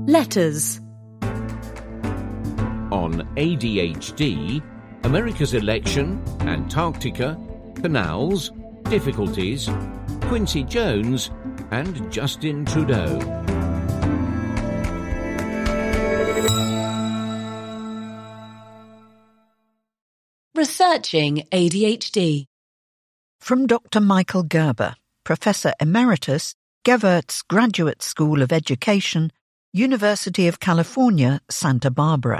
Letters. On ADHD, America's election, Antarctica, canals, difficulties, Quincy Jones and Justin Trudeau. Researching ADHD. From Dr. Michael Gerber, Professor Emeritus, Gewertz Graduate School of Education, University of California, Santa Barbara.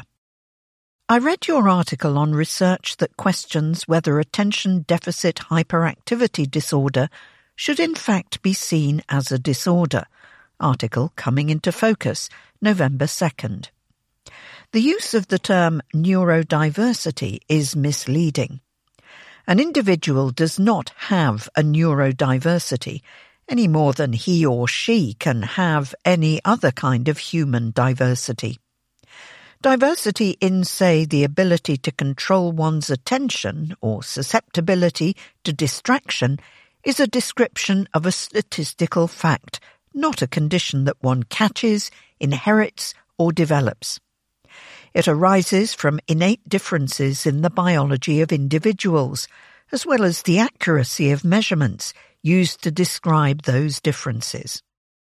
I read your article on research that questions whether attention deficit hyperactivity disorder should in fact be seen as a disorder. Article coming into focus, November 2nd. The use of the term neurodiversity is misleading. An individual does not have a neurodiversity any more than he or she can have any other kind of human diversity. Diversity in, say, the ability to control one's attention or susceptibility to distraction is a description of a statistical fact, not a condition that one catches, inherits, or develops. It arises from innate differences in the biology of individuals, as well as the accuracy of measurements used to describe those differences.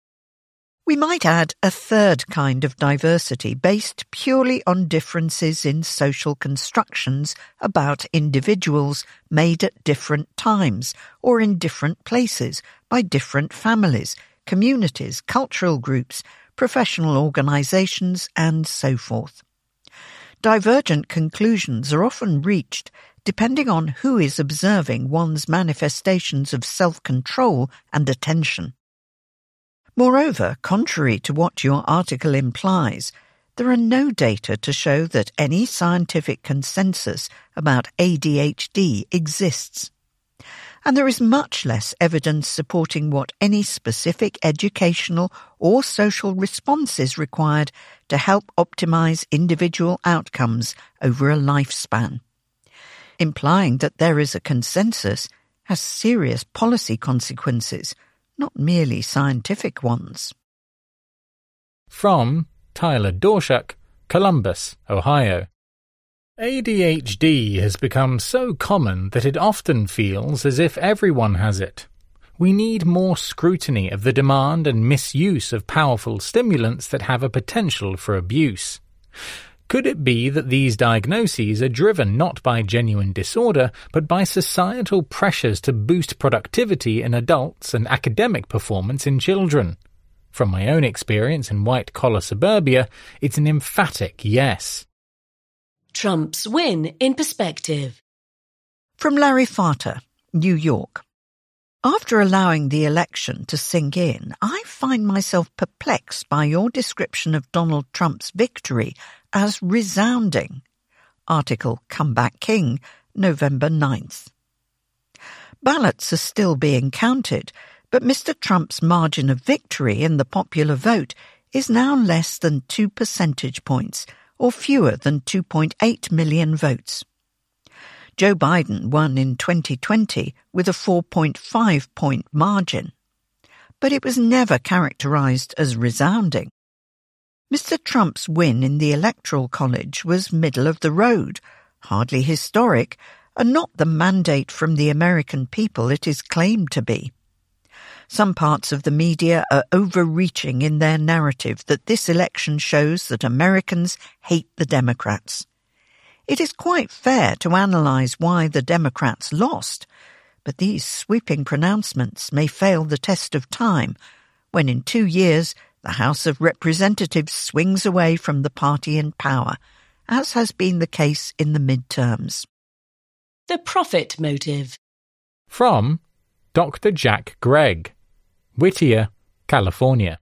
We might add a third kind of diversity based purely on differences in social constructions about individuals made at different times or in different places by different families, communities, cultural groups, professional organizations, and so forth. Divergent conclusions are often reached depending on who is observing one's manifestations of self-control and attention. Moreover, contrary to what your article implies, there are no data to show that any scientific consensus about ADHD exists. And there is much less evidence supporting what any specific educational or social response is required to help optimize individual outcomes over a lifespan. Implying that there is a consensus has serious policy consequences, not merely scientific ones. From Tyler Dorshak, Columbus, Ohio. ADHD has become so common that it often feels as if everyone has it. We need more scrutiny of the demand and misuse of powerful stimulants that have a potential for abuse. Could it be that these diagnoses are driven not by genuine disorder, but by societal pressures to boost productivity in adults and academic performance in children? From my own experience in white-collar suburbia, it's an emphatic yes. Trump's win in perspective. From Larry Farter, New York. After allowing the election to sink in, I find myself perplexed by your description of Donald Trump's victory as resounding. Article Comeback King, November 9th. Ballots are still being counted, but Mr. Trump's margin of victory in the popular vote is now less than 2 percentage points, or fewer than 2.8 million votes. Joe Biden won in 2020 with a 4.5-point margin, but it was never characterized as resounding. Mr. Trump's win in the Electoral College was middle of the road, hardly historic, and not the mandate from the American people it is claimed to be. Some parts of the media are overreaching in their narrative that this election shows that Americans hate the Democrats. It is quite fair to analyze why the Democrats lost, but these sweeping pronouncements may fail the test of time when in 2 years the House of Representatives swings away from the party in power, as has been the case in the midterms. The profit motive. From Dr. Jack Gregg, Whittier, California.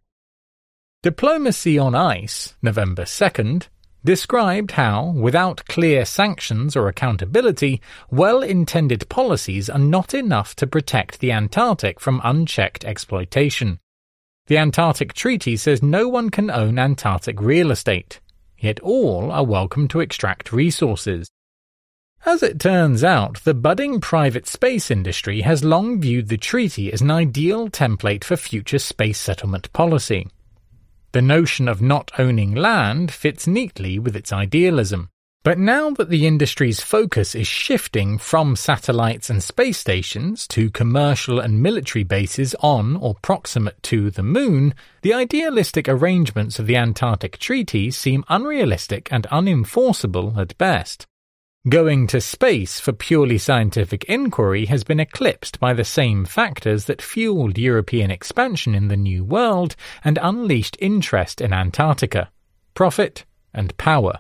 Diplomacy on Ice, November 2nd, described how, without clear sanctions or accountability, well-intended policies are not enough to protect the Antarctic from unchecked exploitation. The Antarctic Treaty says no one can own Antarctic real estate, yet all are welcome to extract resources. As it turns out, the budding private space industry has long viewed the treaty as an ideal template for future space settlement policy. The notion of not owning land fits neatly with its idealism. But now that the industry's focus is shifting from satellites and space stations to commercial and military bases on or proximate to the Moon, the idealistic arrangements of the Antarctic Treaty seem unrealistic and unenforceable at best. Going to space for purely scientific inquiry has been eclipsed by the same factors that fueled European expansion in the New World and unleashed interest in Antarctica: profit and power.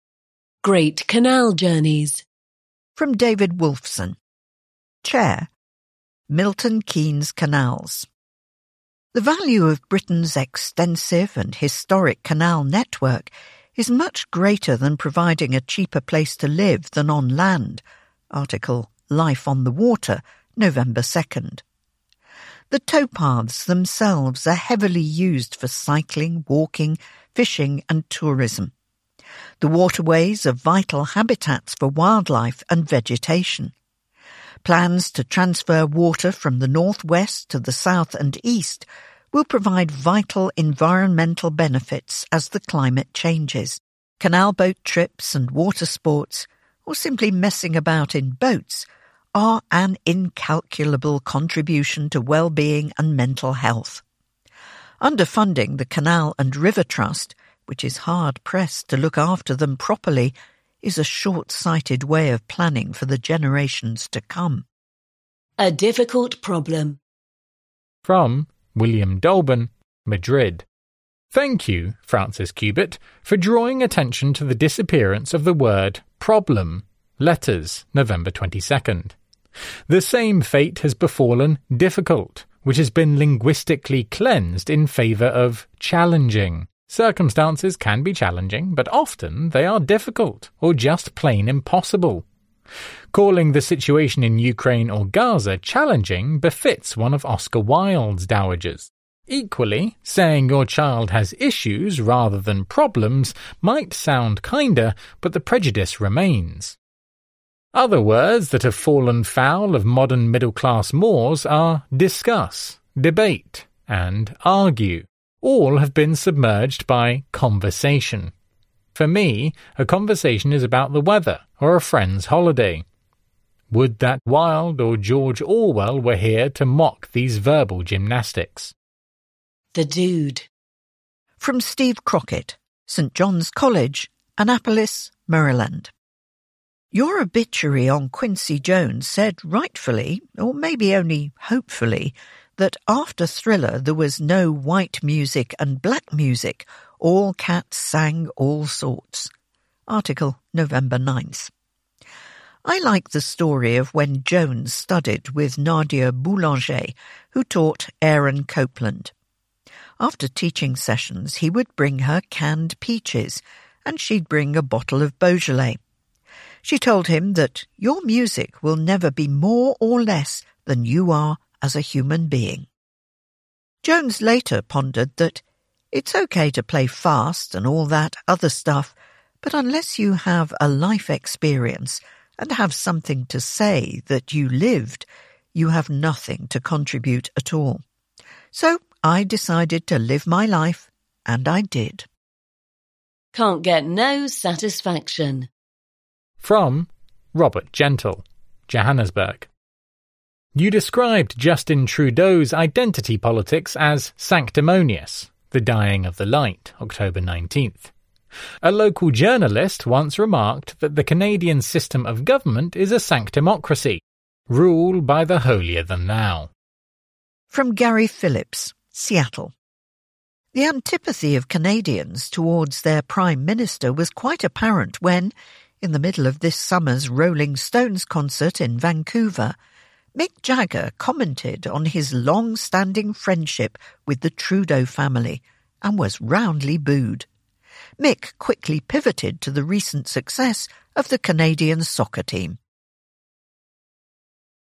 Great Canal Journeys. From David Wolfson. Chair, Milton Keynes Canals. The value of Britain's extensive and historic canal network is much greater than providing a cheaper place to live than on land. Article Life on the Water, November 2nd. The towpaths themselves are heavily used for cycling, walking, fishing and tourism. The waterways are vital habitats for wildlife and vegetation. Plans to transfer water from the northwest to the south and east will provide vital environmental benefits as the climate changes. Canal boat trips and water sports, or simply messing about in boats, are an incalculable contribution to well-being and mental health. Underfunding the Canal and River Trust, which is hard-pressed to look after them properly, is a short-sighted way of planning for the generations to come. A difficult problem. From William Dolben, Madrid. Thank you, Francis Cubitt, for drawing attention to the disappearance of the word problem. Letters, November 22nd. The same fate has befallen difficult, which has been linguistically cleansed in favour of challenging. Circumstances can be challenging, but often they are difficult or just plain impossible. Calling the situation in Ukraine or Gaza challenging befits one of Oscar Wilde's dowagers. Equally, saying your child has issues rather than problems might sound kinder, but the prejudice remains. Other words that have fallen foul of modern middle-class mores are discuss, debate, and argue. All have been submerged by conversation. For me, a conversation is about the weather or a friend's holiday. Would that Wilde or George Orwell were here to mock these verbal gymnastics. The Dude. From Steve Crockett, St. John's College, Annapolis, Maryland. Your obituary on Quincy Jones said rightfully, or maybe only hopefully, that after Thriller there was no white music and black music. All cats sang all sorts. Article November 9th. I like the story of when Jones studied with Nadia Boulanger, who taught Aaron Copland. After teaching sessions, he would bring her canned peaches, and she'd bring a bottle of Beaujolais. She told him that your music will never be more or less than you are as a human being. Jones later pondered that it's okay to play fast and all that other stuff, but unless you have a life experience and have something to say that you lived, you have nothing to contribute at all. So I decided to live my life, and I did. Can't get no satisfaction. From Robert Gentle, Johannesburg. You described Justin Trudeau's identity politics as sanctimonious, the dying of the light, October 19th. A local journalist once remarked that the Canadian system of government is a sanctimocracy, rule by the holier-than-thou. From Gary Phillips, Seattle. The antipathy of Canadians towards their Prime Minister was quite apparent when, in the middle of this summer's Rolling Stones concert in Vancouver, Mick Jagger commented on his long-standing friendship with the Trudeau family and was roundly booed. Mick quickly pivoted to the recent success of the Canadian soccer team.